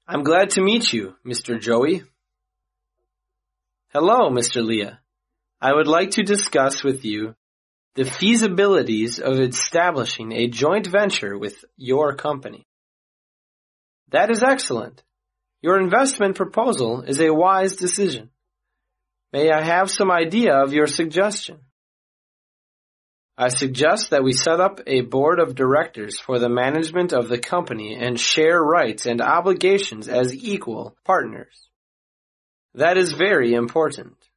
I'm glad to meet you, Mr. Joey. Hello, Mr. Leah. I would like to discuss with you the feasibilities of establishing a joint venture with your company. That is excellent. Your investment proposal is a wise decision. May I have some idea of your suggestion? I suggest that we set up a board of directors for the management of the company and share rights and obligations as equal partners. That is very important.